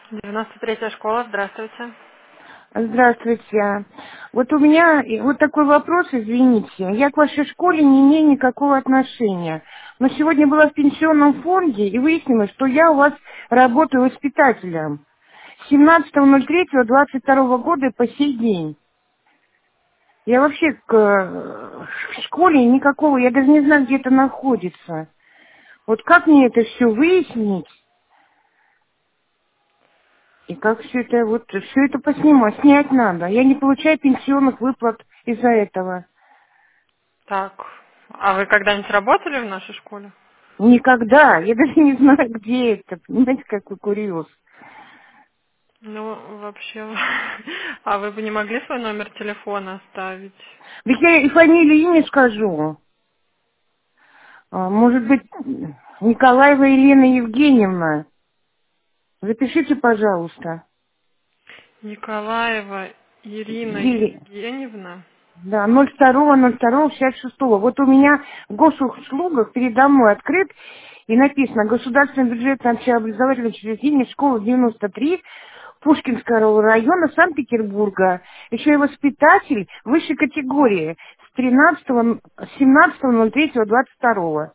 93-я школа, здравствуйте. Здравствуйте. Вот у меня вот такой вопрос, извините. Я к вашей школе не имею никакого отношения. Но сегодня была в пенсионном фонде и выяснилось, что я у вас работаю воспитателем. С 17.03.22 года по сей день. Я вообще в школе никакого, я даже не знаю, где это находится. Вот как мне это все выяснить? И как все это, вот, все это поснимать, снять надо. Я не получаю пенсионных выплат из-за этого. Так, а вы когда-нибудь работали в нашей школе? Никогда. Я даже не знаю, где это. Понимаете, какой курьез. Ну, вообще, а вы бы не могли свой номер телефона оставить? Ведь я и фамилию, и имя скажу. Может быть, Николаева Елена Евгеньевна. Запишите, пожалуйста. Николаева Ирина Еле... Евгеньевна. Да, 02.02.66. Вот у меня в госуслугах передо мной открыт и написано «Государственный бюджет общеобразовательного учреждения школа 93 Пушкинского района Санкт-Петербурга. Еще и воспитатель высшей категории с 17.03.22.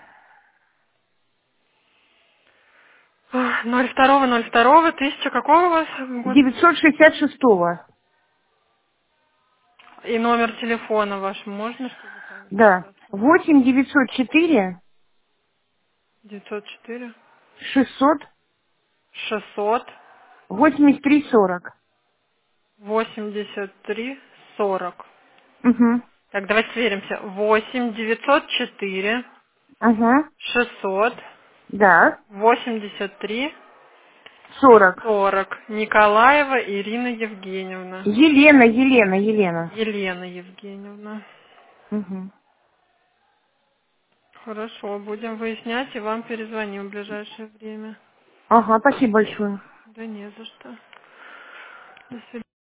02.02, тысяча какого у вас год? 966. И номер телефона ваш можно, чтобы там Да. записаться? 8 904 904 600 600 83 40. 83 40. Угу. Так, давайте сверимся. 8 904 Ага. 600 Да. 83 40. 40. Николаева Ирина Евгеньевна. Елена. Елена Евгеньевна. Угу. Хорошо, будем выяснять и вам перезвоним в ближайшее время. Ага, спасибо большое. Да не за что. До свидания.